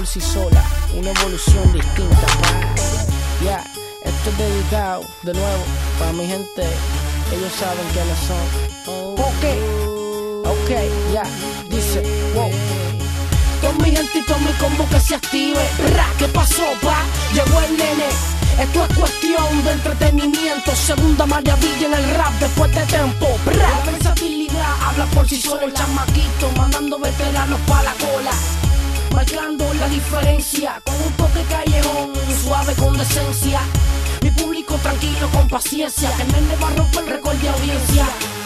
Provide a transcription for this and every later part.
por sí sola, una evolución distinta, ya. Esto es dedicado, de nuevo, para mi gente, ellos saben quiénes son. Ok, ya, dice, wow. Con mi gente y con mi combo que se active. ¿Qué pasó, pa? Llegó el nene. Esto es cuestión de entretenimiento. Segunda maravilla en el rap después de tiempo. La versatilidad habla por sí solo. El chamaquito mandando veteranos pa' la cola, marcando la diferencia con un toque callejón, suave con decencia. Mi público tranquilo con paciencia, que el nene va a romper el récord de audiencia.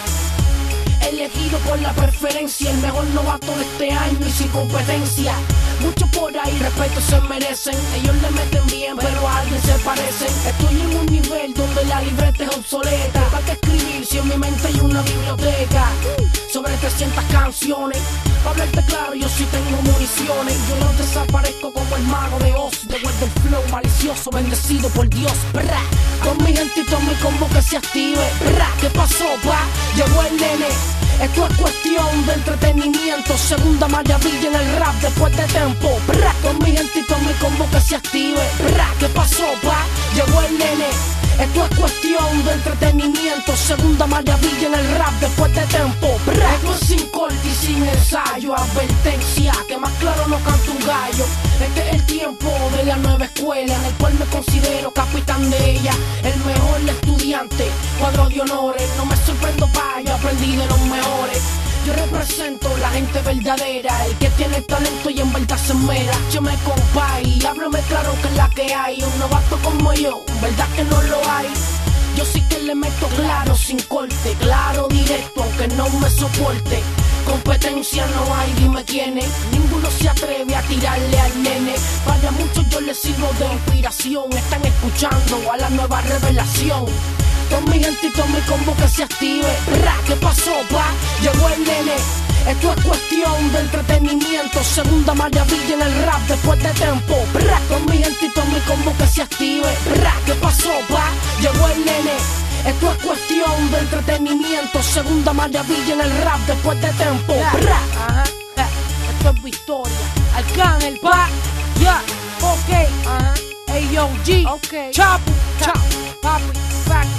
Elegido por la preferencia, el mejor novato de este año y sin competencia. Muchos por ahí respeto se merecen, ellos le meten bien pero a alguien se parecen. Estoy en un nivel donde la libreta es obsoleta. ¿Para qué escribir si en mi mente hay una biblioteca? Sobre 300 canciones, para hablarte claro yo sí tengo municiones. Yo no desaparezco como el mago de Oz, devuelvo el flow malicioso bendecido por Dios. Con mi gente y con mi combo que se active. ¿Qué pasó, pa? Llegó el nene. Esto es cuestión de entretenimiento. Segunda maravilla en el rap después de tiempo. Con mi gente y con mi combo que se active. ¿Qué pasó, pa? Llegó el nene. Esto es cuestión de entretenimiento. Segunda maravilla en el rap después de tiempo. Esto es sin corte y sin ensayo. Advertencia, que más claro no canta un gallo. Este es el tiempo de la nueva escuela, en el cual me considero capitán de ella. El mejor estudiante, cuadro de honores. No me sorprendo, pa, yo aprendí de los mejores. Yo represento la gente verdadera, el que tiene talento y en verdad se esmera. Yo me compa y háblame claro que es la que hay. Un novato como yo, verdad que no lo hay. Yo sí que le meto claro, sin corte, claro, directo, aunque no me soporte. Competencia no hay, dime quién es. Ninguno se atreve a tirarle al nene. Para muchos yo les sirvo de inspiración. Están escuchando a la nueva revelación. Con mi gente y con mi combo que se active. ¿Qué pasó, pa? Llegó el nene. Esto es cuestión de entretenimiento. Segunda maravilla en el rap después de tiempo. Con mi gente y con mi combo que se active. ¿Qué pasó, pa? Llegó el nene. Esto es cuestión de entretenimiento. Segunda maravilla en el rap después de tiempo. Ajá. Esto es victoria. Arcángel, pa. Ya, ok. Ajá. AOG. Ok. Chapu. Papi. Fact.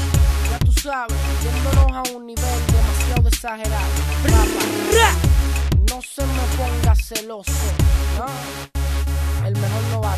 Ya tú sabes, yéndonos a un nivel demasiado exagerado. No se me ponga celoso, ¿no? El mejor no va.